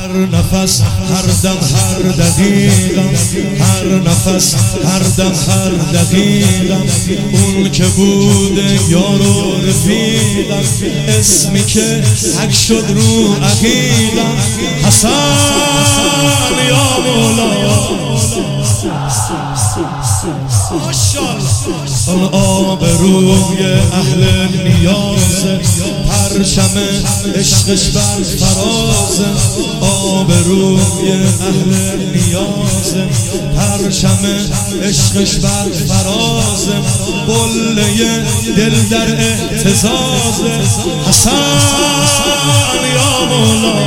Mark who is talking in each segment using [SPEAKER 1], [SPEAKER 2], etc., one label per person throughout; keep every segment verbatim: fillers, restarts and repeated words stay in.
[SPEAKER 1] هر نفس هر دم هر دقیقم، هر نفس هر دم هر دقیقم، اون که بوده یار و رفیقم، اسمی که حک شد رو عقیقم، حسن یا مولا. اون آبروی اهل نیاز، پرچم عشقش بر فراز، آبروی اهل نیاز، پرچم عشقش بر فراز، قله دل در اهتزاز، حسن یا مولا.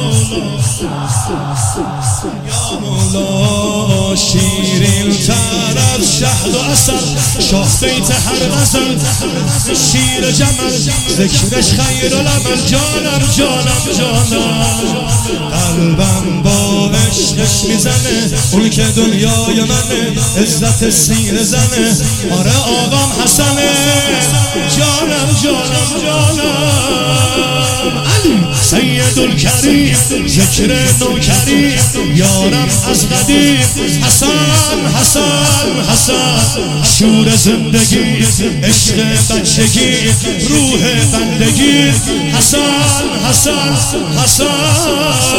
[SPEAKER 1] یا مولا شیرین تر از شهد و عسل، شاه بیت هر غزل، شیر جمل ذکرش خیر العمل، جانم جانم جانم، قلبم با عشقش میزنه، اون که دنیای منه، عزت سینه زنه، آره آقام حسنه، جانم جانم جانم، علی سید الکریم ذکر نوکریم، یارم از قدیم، حسن حسن حسن، شور زندگی عشق بچگی روح بندگی، حسن حسن حسن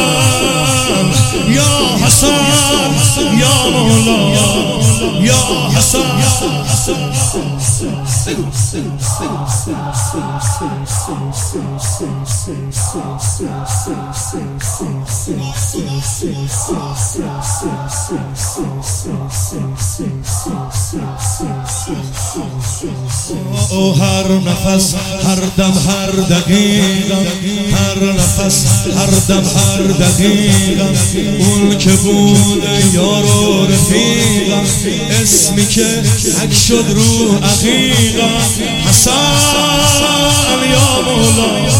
[SPEAKER 1] یا حسن یا مولا یا حسن. او هر نفس هر دم هر دقیقم، هر نفس هر دم هر دقیقم، اون که بوده یار و رفیقم، اسمی که حک شد رو عقیقم، حسن یا مولا.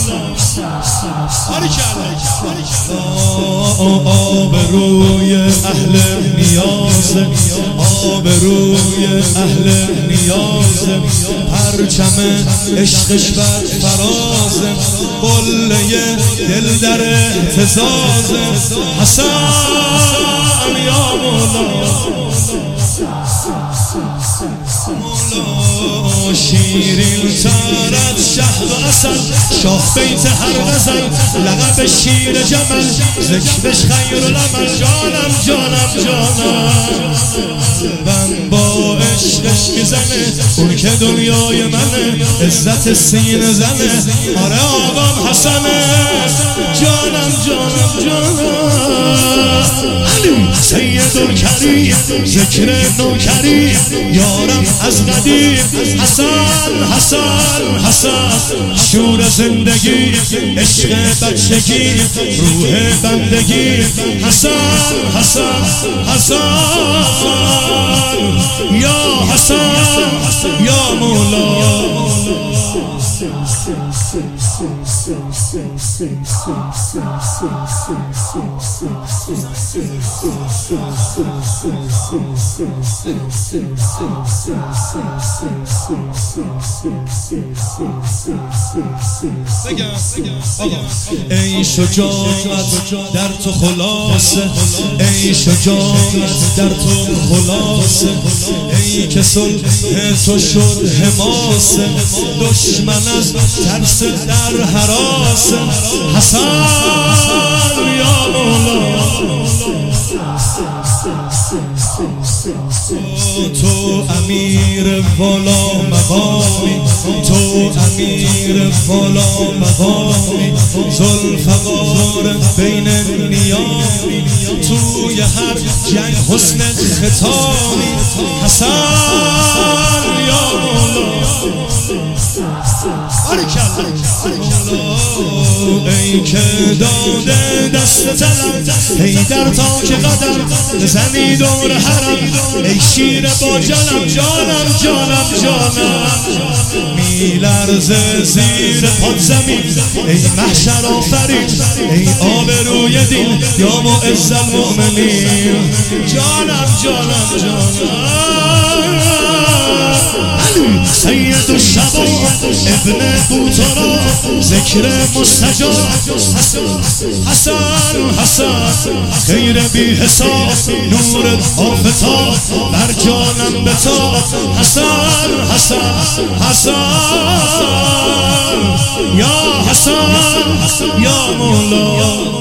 [SPEAKER 1] آبروی اهل نیاز، آبروی اهل نیاز، پرچم عشقش بر فراز، قله دل در اهتزاز، حسن یا مولا. مولا شیرین تر از شهد و عسل، شاه بیت هر غزل، لقب شیر جمل ذکرش خیر العمل، جانم جانم جانم، من با عشقش میزنه، اون که دنیای منه، عزت سینه زنه، آره آقام حسنه، جانم جانم جانم، علی سید الکریم ذکر نوکریم، یارم از قدیم، حسن حسن حسن، شور زندگی عشق بچگی روح بندگی، حسن حسن حسن یا حسن یا مولا. ای شجاعت در تو خلاصه، ای شجاعت در تو خلاصه، ای که صلح تو شد حماسه، دشمن از ترس در هراس، حسن یا مولا. تو امیر والا مقامی، تو امیر والا مقامی، ذوالفقار بین نیامی، توی هر جنگ حسن ختامی، حسن یا مولا. ای که داده دست طلب، ای در تا که قدم زنی دور حرم، ای شیر با جانم جانم جانم جانم، میلرزه زیر پاد زمین، ای محشر آفرین، ای آبروی دین، یا معز المؤمنین، جانم جانم جانم. سید الشباب ابن بوترا ذکر مستجاب حسن حسن خیر بی حساب نور آفتاب بر جانم بتاب حسن حسن حسن یا حسن یا مولا